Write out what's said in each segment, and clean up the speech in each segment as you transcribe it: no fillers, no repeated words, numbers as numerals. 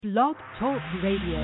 Blog Talk Radio.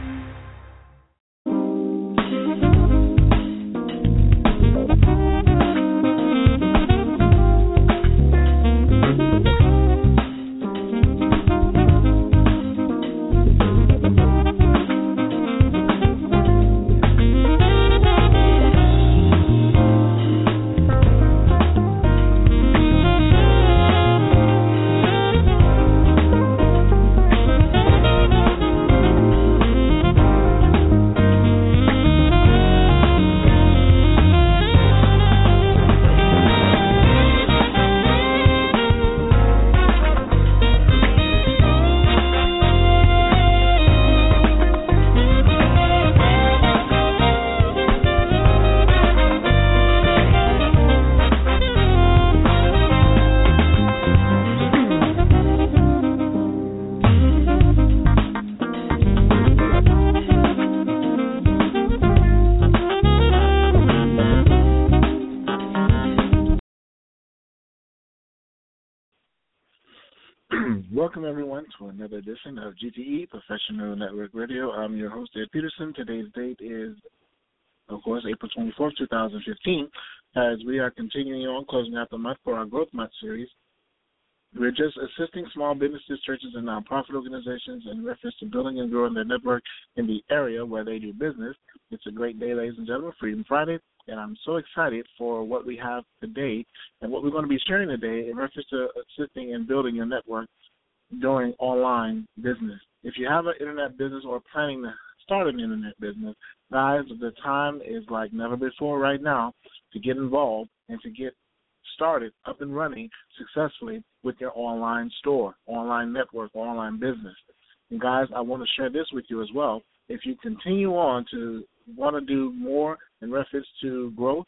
Welcome, everyone, to another edition of GTE Professional Network Radio. I'm your host, Ed Peterson. Today's date is, of course, April 24th, 2015. As we are continuing on, closing out the month for our Growth Month series, we're just assisting small businesses, churches, and nonprofit organizations in reference to building and growing their network in the area where they do business. It's a great day, ladies and gentlemen, Freedom Friday, and I'm so excited for what we have today and what we're going to be sharing today in reference to assisting and building your network doing online business. If you have an internet business or planning to start an internet business, guys, the time is like never before right now to get involved and to get started up and running successfully with your online store, online network, online business. And guys, I want to share this with you as well. If you continue on to want to do more in reference to growth,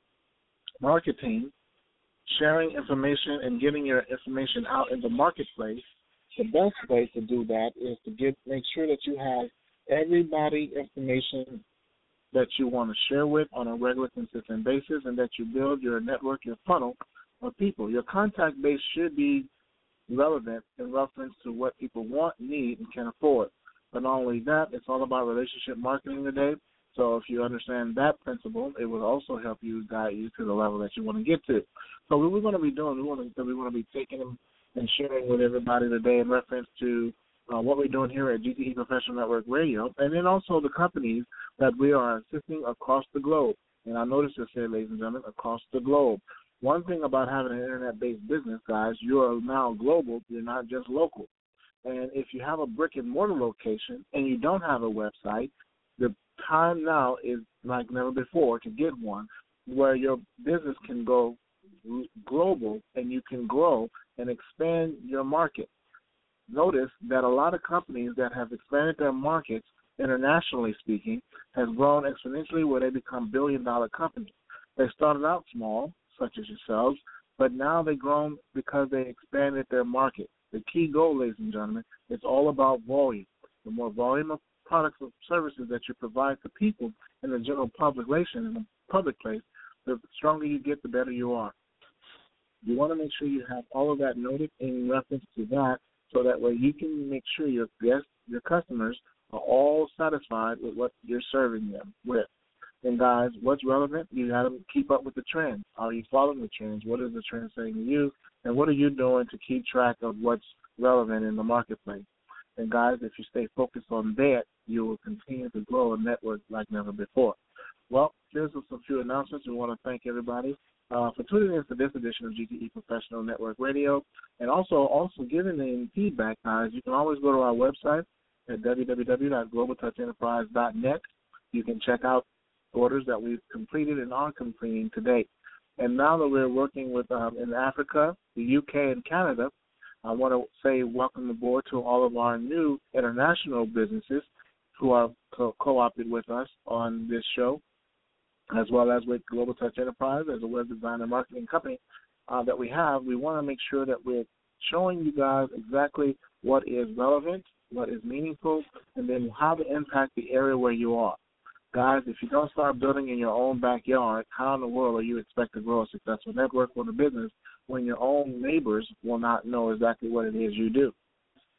marketing, sharing information, and getting your information out in the marketplace, the best way to do that is to make sure that you have everybody information that you want to share with on a regular, consistent basis, and that you build your network, your funnel of people. Your contact base should be relevant in reference to what people want, need, and can afford. But not only that, it's all about relationship marketing today. So if you understand that principle, it will also help you guide you to the level that you want to get to. So what we're going to be doing, we want to be taking them and sharing with everybody today in reference to what we're doing here at GTE Professional Network Radio, and then also the companies that we are assisting across the globe. And I noticed this here, ladies and gentlemen, across the globe. One thing about having an internet-based business, guys, you are now global. You're not just local. And if you have a brick-and-mortar location and you don't have a website, the time now is like never before to get one where your business can go global and you can grow and expand your market. Notice that a lot of companies that have expanded their markets, internationally speaking, has grown exponentially where they become billion-dollar companies. They started out small, such as yourselves, but now they've grown because they expanded their market. The key goal, ladies and gentlemen, is all about volume. The more volume of products or services that you provide to people in the general population, in the public place, the stronger you get, the better you are. You want to make sure you have all of that noted in reference to that, so that way you can make sure your guests, your customers, are all satisfied with what you're serving them with. And guys, what's relevant? You got to keep up with the trends. Are you following the trends? What is the trend saying to you? And what are you doing to keep track of what's relevant in the marketplace? And guys, if you stay focused on that, you will continue to grow a network like never before. Well, here's some few announcements. We want to thank everybody for tuning in to this edition of GTE Professional Network Radio, and also giving them feedback, guys. You can always go to our website at www.globaltouchenterprise.net. You can check out orders that we've completed and are completing to date. And now that we're working with in Africa, the UK, and Canada, I want to say welcome aboard to all of our new international businesses who are co-opted with us on this show, as well as with Global Touch Enterprise as a web design and marketing company that we have. We want to make sure that we're showing you guys exactly what is relevant, what is meaningful, and then how to impact the area where you are. Guys, if you don't start building in your own backyard, how in the world are you expect to grow a successful network or a business when your own neighbors will not know exactly what it is you do?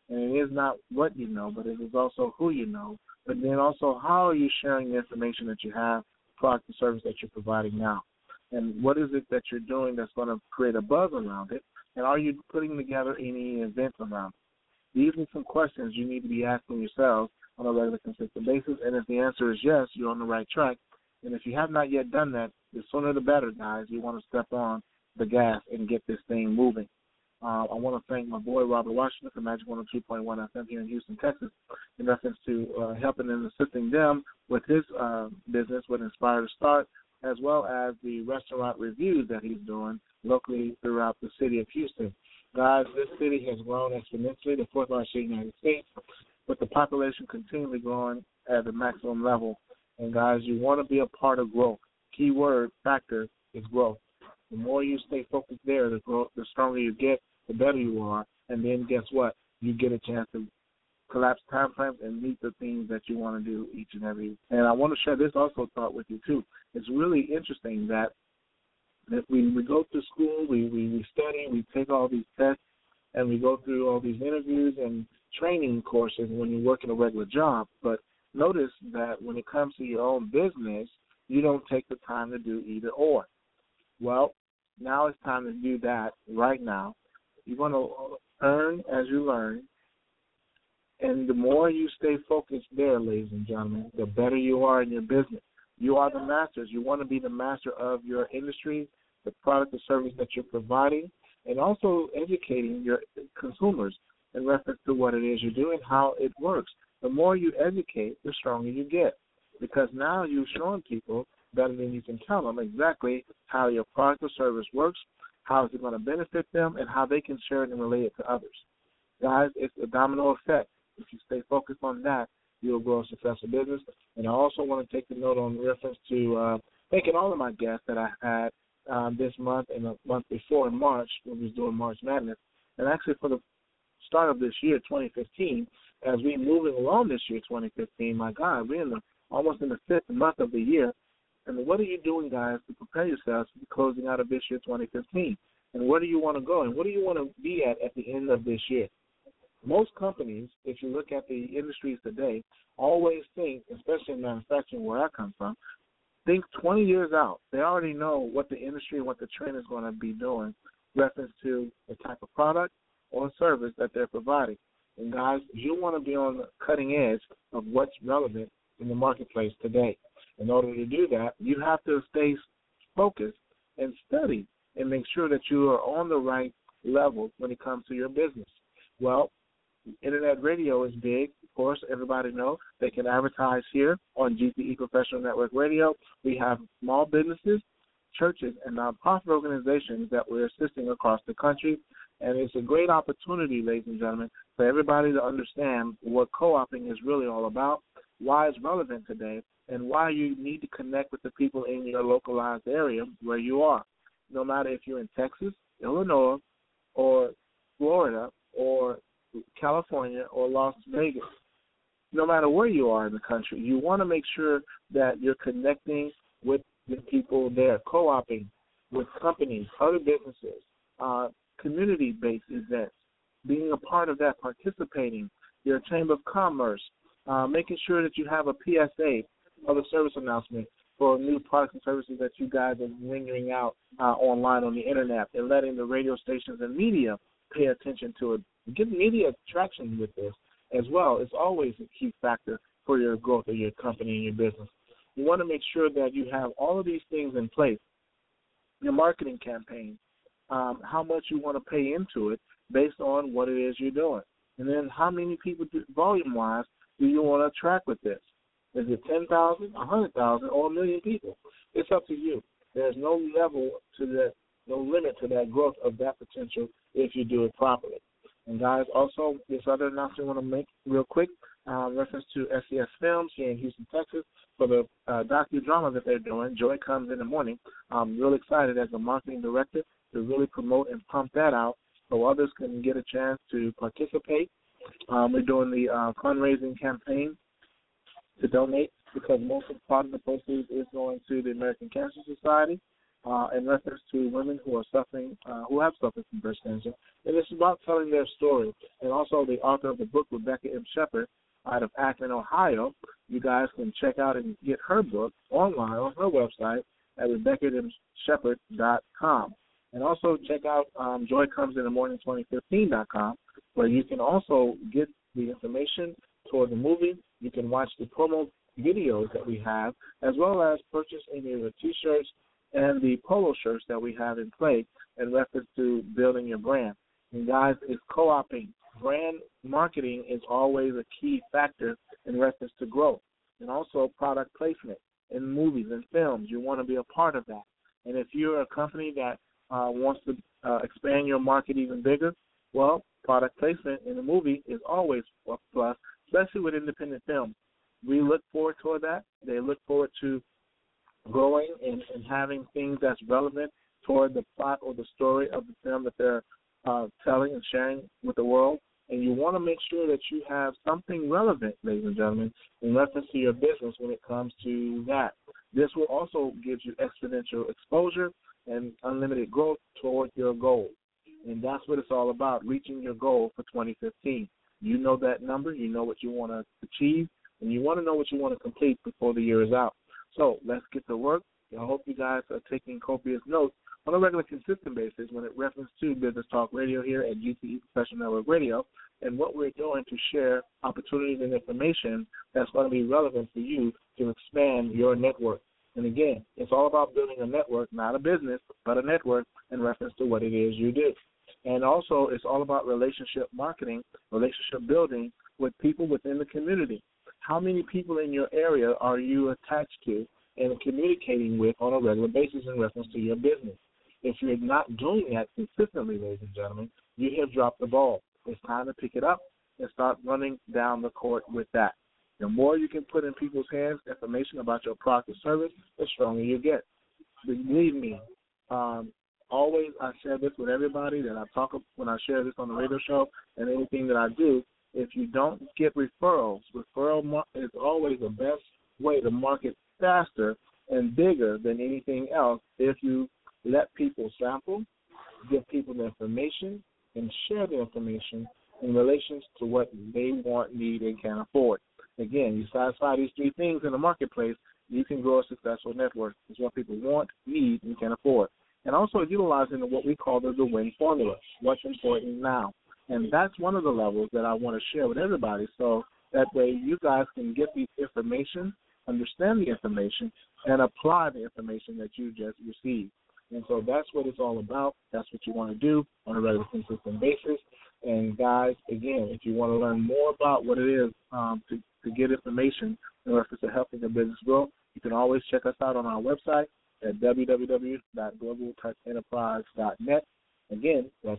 And it is not what you know, but it is also who you know. But then also, how are you sharing the information that you have, product and service that you're providing now? And what is it that you're doing that's going to create a buzz around it? And are you putting together any events around it? These are some questions you need to be asking yourselves on a regular, consistent basis. And if the answer is yes, you're on the right track. And if you have not yet done that, the sooner the better, guys. You want to step on the gas and get this thing moving. I want to thank my boy Robert Washington from Magic 102.1 FM here in Houston, Texas, in reference to helping and assisting them with his business with Inspire to Start, as well as the restaurant reviews that he's doing locally throughout the city of Houston. Guys, this city has grown exponentially, the fourth largest city in the United States, with the population continually growing at the maximum level. And, guys, you want to be a part of growth. Key word factor is growth. The more you stay focused there, the stronger you get, the better you are. And then guess what? You get a chance to collapse time frames and meet the things that you want to do each and every. And I want to share this also thought with you, too. It's really interesting that we go to school, we study, we take all these tests, and we go through all these interviews and training courses when you work in a regular job. But notice that when it comes to your own business, you don't take the time to do either or. Well, now it's time to do that right now. You're going to earn as you learn. And the more you stay focused there, ladies and gentlemen, the better you are in your business. You are the masters. You want to be the master of your industry, the product or service that you're providing, and also educating your consumers in reference to what it is you do and how it works. The more you educate, the stronger you get, because now you're showing people better than you can tell them exactly how your product or service works, how is it going to benefit them, and how they can share it and relate it to others. Guys, it's a domino effect. If you stay focused on that, you'll grow a successful business. And I also want to take the note on reference to thanking all of my guests that I had this month and the month before in March when we was doing March Madness. And actually for the start of this year, 2015, as we're moving along this year, 2015, my God, we're almost in the fifth month of the year. And what are you doing, guys, to prepare yourselves for the closing out of this year, 2015? And where do you want to go? And what do you want to be at the end of this year? Most companies, if you look at the industries today, always think, especially in manufacturing where I come from, think 20 years out. They already know what the industry and what the trend is going to be doing in reference to the type of product or service that they're providing. And, guys, you want to be on the cutting edge of what's relevant in the marketplace today. In order to do that, you have to stay focused and study and make sure that you are on the right level when it comes to your business. Well, Internet radio is big. Of course, everybody knows they can advertise here on GTE Professional Network Radio. We have small businesses, churches, and nonprofit organizations that we're assisting across the country. And it's a great opportunity, ladies and gentlemen, for everybody to understand what co-oping is really all about, why it's relevant today, and why you need to connect with the people in your localized area where you are. No matter if you're in Texas, Illinois, or Florida, or California, or Las Vegas, no matter where you are in the country, you want to make sure that you're connecting with the people there, co-oping with companies, other businesses, community-based events, being a part of that, participating, your Chamber of Commerce, making sure that you have a PSA, public service announcement, for new products and services that you guys are rendering out online on the Internet, and letting the radio stations and media pay attention to it. Get media traction with this as well. It's always a key factor for your growth of your company and your business. You want to make sure that you have all of these things in place. Your marketing campaign, how much you want to pay into it based on what it is you're doing. And then how many people, volume-wise, do you want to attract with this? Is it 10,000, 100,000, or 1 million people? It's up to you. There's no level to that, no limit to that growth of that potential if you do it properly. And, guys, also, this other announcement I want to make real quick, reference to SES Films here in Houston, Texas, for the docudrama that they're doing, Joy Comes in the Morning. I'm real excited as a marketing director to really promote and pump that out so others can get a chance to participate. We're doing the fundraising campaign to donate, because most of part of the proceeds is going to the American Cancer Society. in reference to women who are suffering, who have suffered from breast cancer. And it's about telling their story. And also the author of the book, Rebecca M. Shepherd, out of Akron, Ohio. You guys can check out and get her book online on her website at RebeccaMShepherd.com. And also check out JoyComesInTheMorning2015.com, where you can also get the information toward the movie. You can watch the promo videos that we have, as well as purchase any of the T-shirts and the polo shirts that we have in play in reference to building your brand. And guys, it's co-oping. Brand marketing is always a key factor in reference to growth, and also product placement in movies and films. You want to be a part of that. And if you're a company that wants to expand your market even bigger, well, product placement in a movie is always a plus, especially with independent films. We look forward toward that. They look forward to growing and having things that's relevant toward the plot or the story of the film that they're telling and sharing with the world. And you want to make sure that you have something relevant, ladies and gentlemen, in reference to your business when it comes to that. This will also give you exponential exposure and unlimited growth toward your goal. And that's what it's all about, reaching your goal for 2015. You know that number. You know what you want to achieve, and you want to know what you want to complete before the year is out. So let's get to work. I hope you guys are taking copious notes on a regular, consistent basis when it refers to Business Talk Radio here at GTE Professional Network Radio, and what we're doing to share opportunities and information that's going to be relevant for you to expand your network. And again, it's all about building a network, not a business, but a network in reference to what it is you do. And also, it's all about relationship marketing, relationship building with people within the community. How many people in your area are you attached to and communicating with on a regular basis in reference to your business? If you're not doing that consistently, ladies and gentlemen, you have dropped the ball. It's time to pick it up and start running down the court with that. The more you can put in people's hands information about your product or service, the stronger you get. Believe me, always I share this with everybody that I talk when I share this on the radio show and anything that I do. If you don't get referral is always the best way to market faster and bigger than anything else if you let people sample, give people the information, and share the information in relation to what they want, need, and can afford. Again, you satisfy these three things in the marketplace, you can grow a successful network. It's what people want, need, and can afford. And also utilizing what we call the win formula, what's important now. And that's one of the levels that I want to share with everybody, so that way you guys can get the information, understand the information, and apply the information that you just received. And so that's what it's all about. That's what you want to do on a regular, consistent basis. And, guys, again, if you want to learn more about what it is to get information in reference to helping your business grow, you can always check us out on our website at www.globaltouchenterprise.net. Again, that's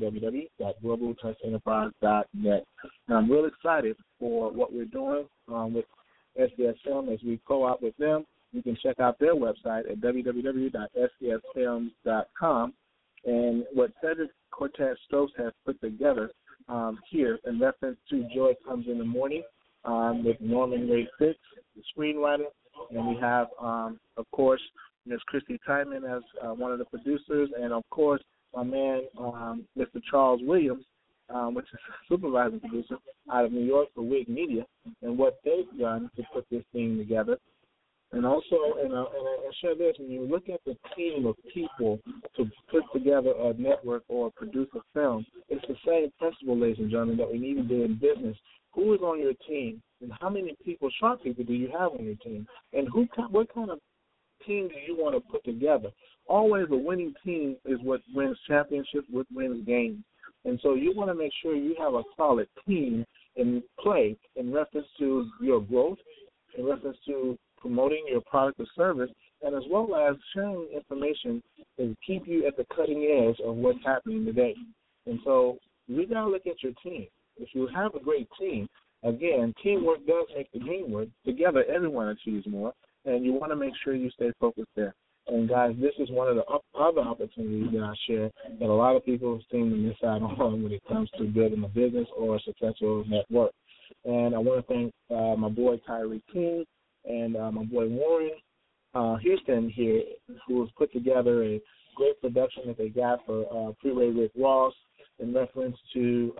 www.globaltouchenterprise.net. And I'm real excited for what we're doing with SDS Film as we co-op with them. You can check out their website at www.sdsfilms.com. And what Cedric Cortez Stokes has put together here in reference to Joy Comes in the Morning with Norman Ray Fitz, the screenwriter. And we have, of course, Ms. Christy Tyman as one of the producers, and, of course, my man, Mr. Charles Williams, which is a supervising producer out of New York for WIG Media, and what they've done to put this thing together. And also, and I'll share this, when you look at the team of people to put together a network or produce a film, it's the same principle, ladies and gentlemen, that we need to do in business. Who is on your team, and how many people, sharp people, do you have on your team? And what kind of team do you want to put together? Always a winning team is what wins championships, what wins games. And so you want to make sure you have a solid team in play in reference to your growth, in reference to promoting your product or service, and as well as sharing information to keep you at the cutting edge of what's happening today. And so we got to look at your team. If you have a great team, again, teamwork does make the dream work. Together, everyone achieves more, and you want to make sure you stay focused there. And, guys, this is one of the other opportunities that I share that a lot of people seem to miss out on when it comes to building a business or a successful network. And I want to thank my boy Tyree King and my boy Warren Houston here, who has put together a great production that they got for Freeway Rick Ross in reference to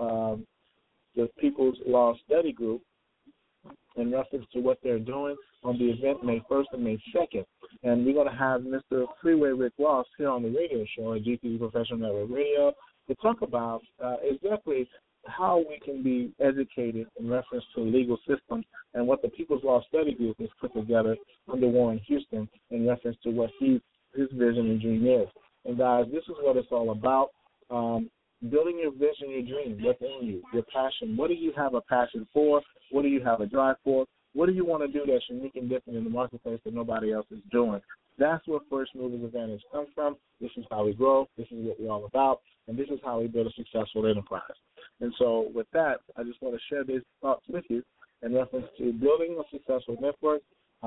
the People's Law Study Group, in reference to what they're doing on the event May 1st and May 2nd. And we're going to have Mr. Freeway Rick Ross here on the radio show at GTE Professional Network Radio to talk about exactly how we can be educated in reference to the legal system and what the People's Law Study Group has put together under Warren Houston in reference to what his vision and dream is. And, guys, this is what it's all about. Building your vision, your dream within you, your passion. What do you have a passion for? What do you have a drive for? What do you want to do that's unique and different in the marketplace that nobody else is doing? That's where First Movers Advantage comes from. This is how we grow. This is what we're all about. And this is how we build a successful enterprise. And so with that, I just want to share these thoughts with you in reference to building a successful network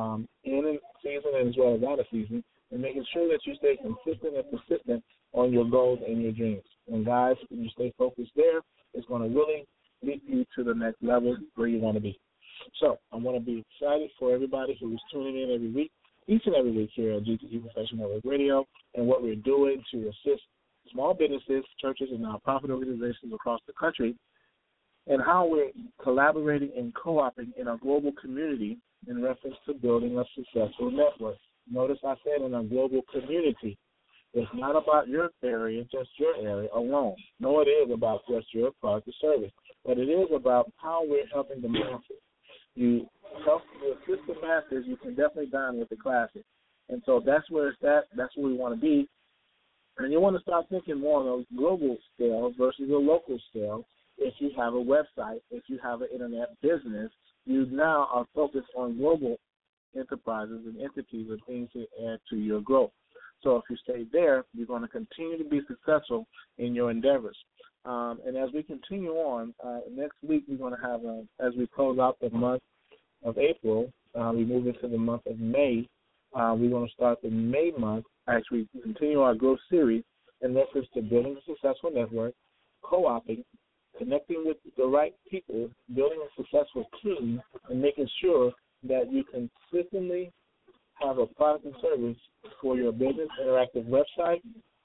in season and as well as out of season, and making sure that you stay consistent and persistent on your goals and your dreams. And, guys, when you stay focused there, it's going to really lead you to the next level where you want to be. So I want to be excited for everybody who is tuning in every week, each and every week here at GTE Professional Network Radio, and what we're doing to assist small businesses, churches, and nonprofit organizations across the country, and how we're collaborating and co-oping in our global community in reference to building a successful network. Notice I said in a global community. It's not about your area, just your area alone. No, it is about just your product or service, but it is about how we're helping the masses. You help to assist the masses, you can definitely dine with the classes. And so that's where it's at. That's where we want to be. And you want to start thinking more on a global scale versus a local scale. If you have a website, if you have an internet business, you now are focused on global enterprises and entities and things to add to your growth. So if you stay there, you're going to continue to be successful in your endeavors. And as we continue on, next week we're going to have, as we close out the month of April, we move into the month of May. We're going to start the May month, actually continue our growth series in reference to building a successful network, co-oping, connecting with the right people, building a successful team, and making sure that you consistently have a product and service for your business, interactive website,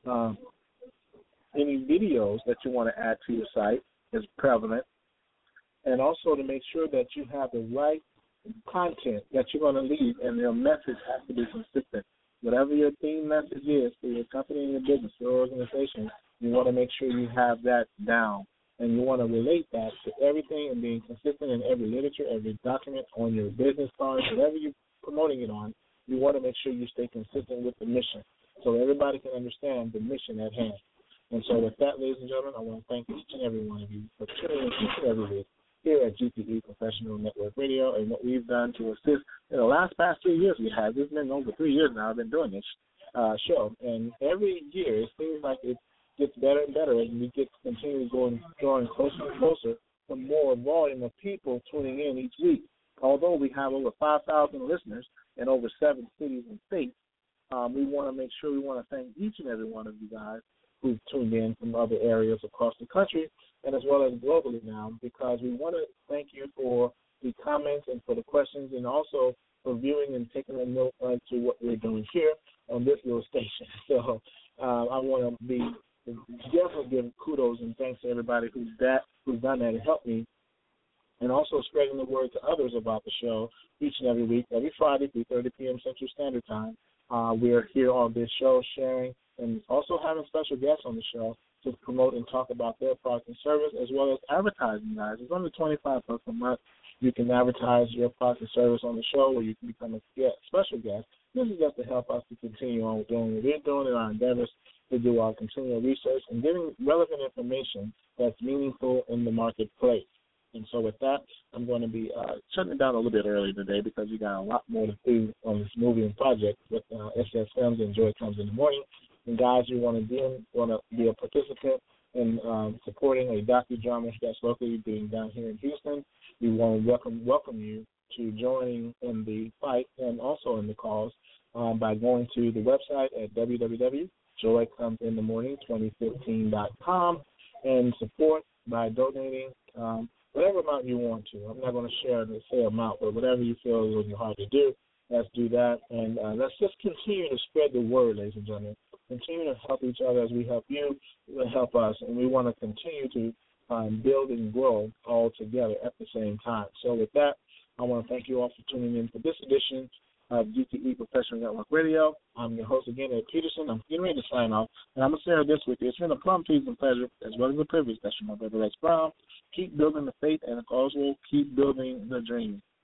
any videos that you want to add to your site is prevalent, and also to make sure that you have the right content that you're going to leave, and your message has to be consistent. Whatever your theme message is for your company and your business, your organization, you want to make sure you have that down, and you want to relate that to everything and being consistent in every literature, every document, on your business cards, whatever you're promoting it on. You want to make sure you stay consistent with the mission so everybody can understand the mission at hand. And so with that, ladies and gentlemen, I want to thank each and every one of you for tuning in each and every week here at GTE Professional Network Radio, and what we've done to assist in the past 3 years we have. It's been over 3 years now I've been doing this show, and every year it seems like it gets better and better, and we get continually drawing closer and closer to more volume of people tuning in each week. Although we have over 5,000 listeners in over 7 cities and states, we want to thank each and every one of you guys who've tuned in from other areas across the country and as well as globally now, because we want to thank you for the comments and for the questions, and also for viewing and taking a note to what we're doing here on this little station. So I want to definitely give kudos and thanks to everybody who's done that and helped me, and also spreading the word to others about the show each and every week, every Friday, 3:30 p.m. Central Standard Time. We're here on this show sharing and also having special guests on the show to promote and talk about their product and service, as well as advertising, guys. It's only $25 a month. You can advertise your product and service on the show, where you can become a special guest. This is just to help us to continue on doing what we're doing in our endeavors to do our continual research and giving relevant information that's meaningful in the marketplace. And so with that, I'm going to be shutting it down a little bit early today because we got a lot more to do on this movie and project with SS Films and Joy Comes in the Morning. And guys, you want to be a participant in supporting a docudrama that's locally being done here in Houston. We want to welcome you to joining in the fight and also in the cause by going to the website at www.joycomesinthemorning2015.com and support by donating whatever amount you want to. I'm not going to say amount, but whatever you feel is on your heart to do. Let's do that, and let's just continue to spread the word, ladies and gentlemen. Continue to help each other as we help you, help us, and we want to continue to build and grow all together at the same time. So with that, I want to thank you all for tuning in for this edition of GTE Professional Network Radio. I'm your host again, Ed Peterson. I'm getting ready to sign off, and I'm going to share this with you. It's been a plum, pleasing pleasure, as well as a privilege. That's from my brother Rex Brown. Keep building the faith, and also keep building the dream.